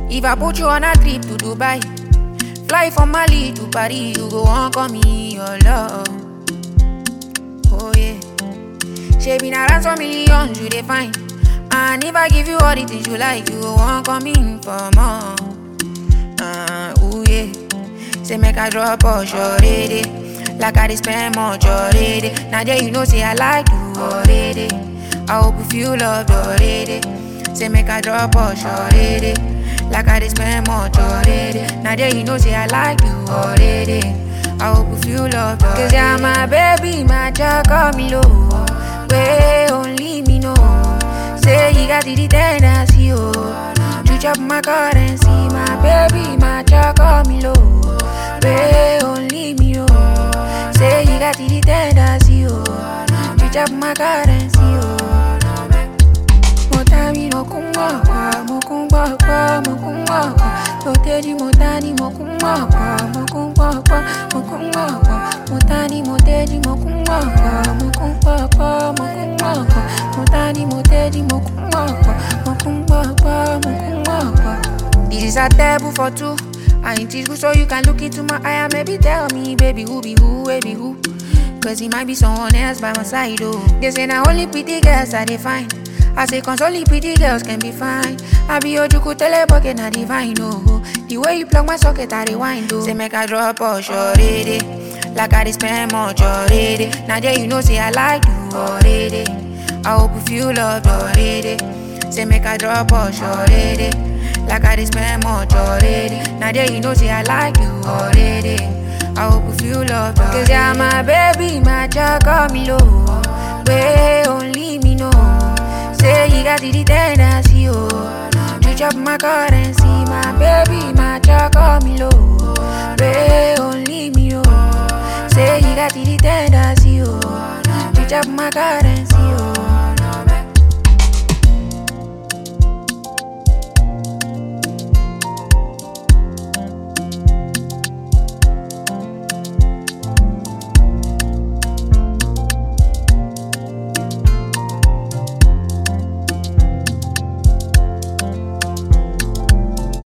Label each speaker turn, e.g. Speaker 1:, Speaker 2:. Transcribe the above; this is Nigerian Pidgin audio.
Speaker 1: If I put you on a trip to Dubai, fly from Mali to Paris, you go on call me your love. Oh yeah. She been around some millions, you dey find. And if I give you all the things you like, you go on call me for more. Oh yeah. Say make I drop all already. Like I dey spend much already. Now that you know say I like you already. I hope you feel loved already. Say make I drop all already. Like I dey spend much already. Now that you know say I like you already. I hope you feel loved already. Cause you're my baby, my child, call me low. Way only me know. Say you got the tendency, oh. You chop my currency, my baby, my child, call me low. Way only me know. Say you got the tendency, oh. You chop my currency, oh. Motani mokungwa kwa, mokungwa kwa, mokungwa kwa. Motedi motani mokungwa kwa, mokungwa kwa, mokungwa kwa. Motani motedi mokungwa kwa, mokungwa kwa, mokungwa kwa. Motani motedi mokungwa kwa, mokungwa kwa, mokungwa kwa. This is a table for two. I ain't teach you so you can look into my eye and maybe tell me, baby, who be who, baby, who? Cause it might be someone else by my side, oh. They say now only pretty girls that they find. I say cause only pretty girls can be fine. I be your juku telebucket, not divine, oh. The way you plug my socket, I rewind, oh. Say make I drop all already. Like I dey spend much already. Now that you know say I like you already. I hope you feel loved already. Say make I drop all already. Like I dey spend much already. Now that you know say I like you already. I hope you feel loved already. Cause you're my baby, my child, call me low. Way only me know. Say you got the tendency, oh. You chop my currency, my baby, my child, call me low. Way only me know. Say you got the tendency, oh. You chop my currency, oh.